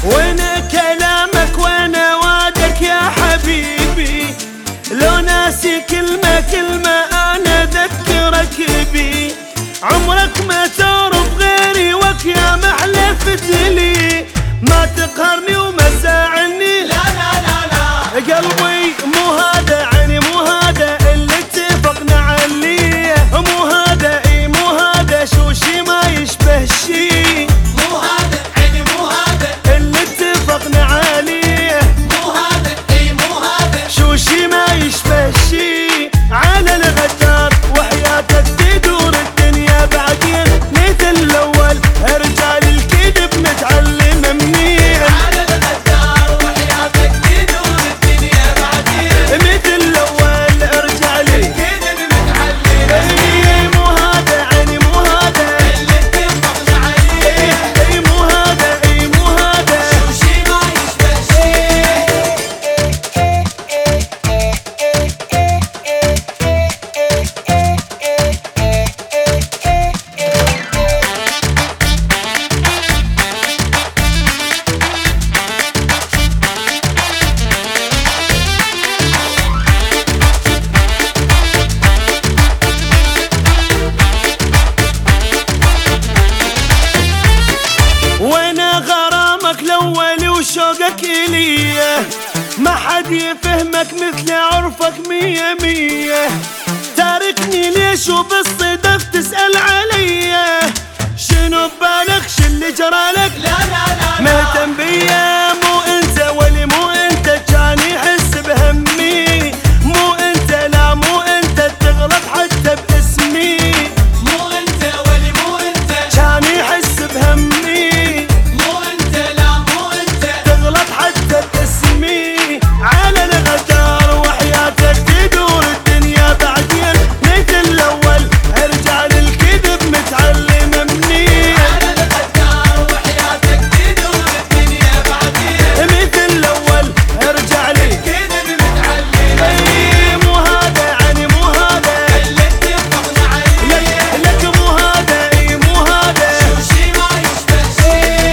وين كلامك وين وعدك يا حبيبي؟ لو ناسي كلمة كلمة أنا أذكرك بي. عمرك ما تعرف غيري وك يا محلفت لي. ما تقهرني وما تزعلني، لا لا لا لا قلبي مو هذا عيني مو هذا اللي اتفقنا عليه. مو هذا اي مو هذا شو شي ما يشبه شي. مو هذا عيني مو هذا اللي اتفقنا عليه. مو هذا اي مو هذا شو شي ما يشبه شي. على الغدار وحياتك تدور الدنيا بعدين. مثل الاول رجال الكذب متعلم منين. على الغدار وحياتك تدور الدنيا بعدين. مثل الاول رجال الكذب متعلم اي مو هذا عيني مو هذا اللي اتفقنا عليه. اي مو هذا اي مو هذا شو شي ما يشبه شي. وانا غرامك الاول وشوقك اليه. ما حد يفهمك مثل عرفك مية مية. تاركني ليش وبالصدف تسأل عليا؟ شنو ببالك شو اللي جرالك؟ لا لا لا مهتم بيا مو انت ولي مو انت. كان يحس بهمي مو انت لا مو انت. تغلط حتى باسمي مو انت ولي مو انت. كان يحس بهمي مو انت لا مو انت. تغلط حتى باسمي. على الغدار وحياتك تدور الدنيا بعدين. مثل الاول رجال الكذب متعلم منين. على الغدار وحياتك تدور الدنيا بعدين. مثل الاول رجال الكذب متعلم اي مو هذا عيني مو هذا اللي اتفقنا عليه. لك مو هذا اي مو هذا شو شي ما يشبه شي.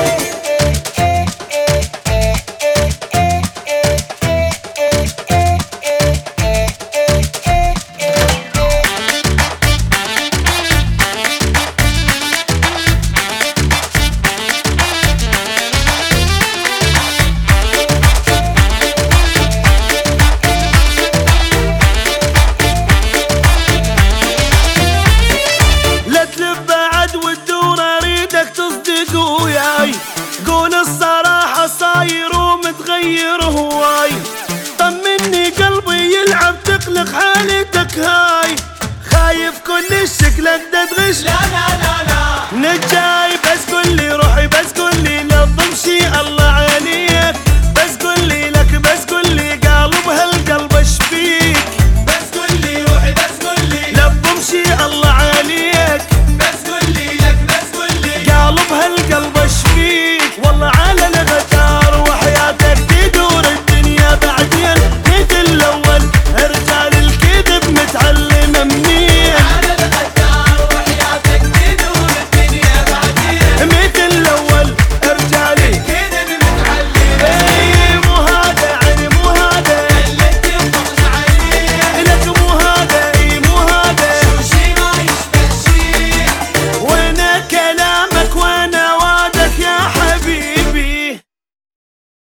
لا تلف بعد وتدور اريدك تصدق وياي. قول الصراحة صاير ومتغير هواي. طمني قلبي يلعب تقلق حالتك هاي. خايف كل شكلك تدغش. لا لا لا لا